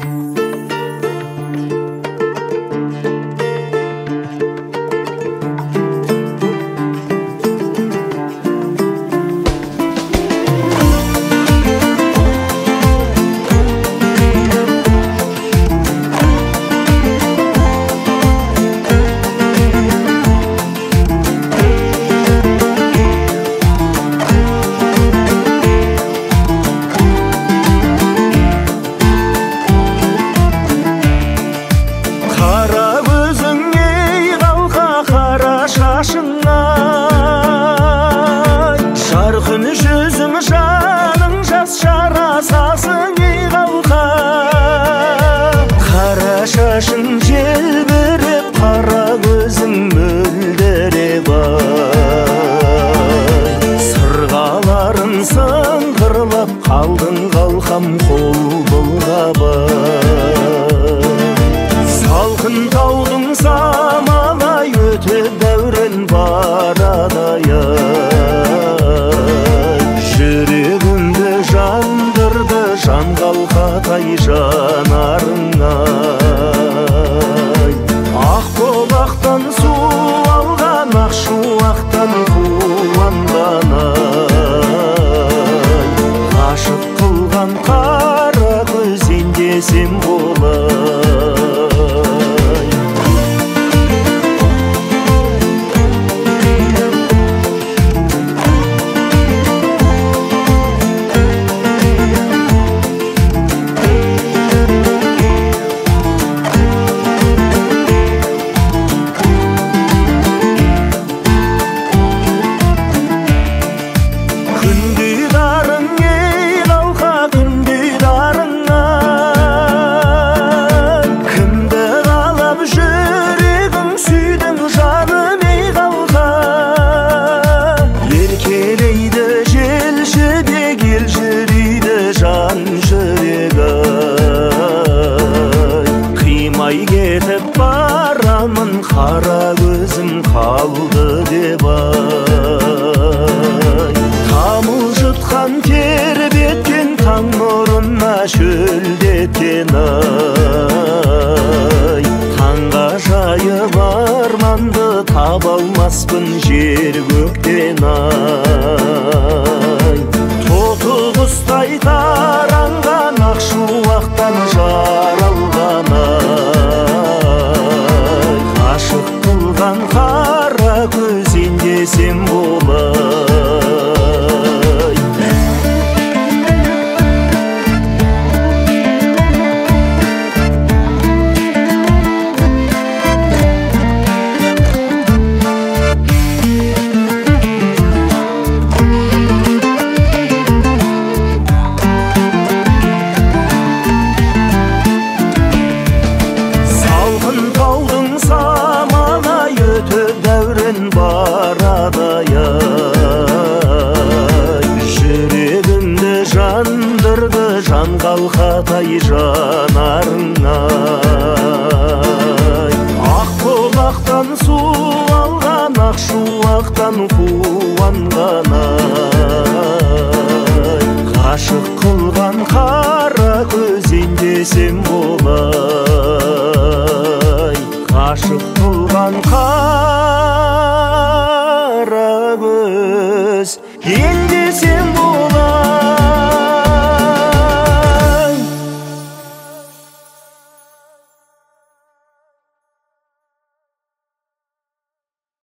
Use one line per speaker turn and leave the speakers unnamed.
Жарқын жүзің жаның жас жарасасың ей қалқа. Қара шашың желбіреп, қара көзің мөлдіреп сырғаларың сыңғырлап, қалдың қалқам қол бұлғап. Салқын таудың самалай өтіп дәурен барадай. Жүрегімді жандырды жан қалқатай жанарыңай. Ақ бұлақтан су алған ақ шуақтан қуанған ғашық қылған қара көзен десем болар. Кетіп барамын, қара көзім қалды деп тамылжытқан тербеткен таң нұрына шөлдеткен таңға жайып арманды таба алмаспын жер көктен тоты құстай таранған ақ шуақтан жаралған ғашық қылған қара көзен десем болар. Жүрегімді жандырды жан қалқатай жанарыңай. Ақ бұлақтан су алған ақ шуақтан қуанған ғашық қылған қара көзен десем болар.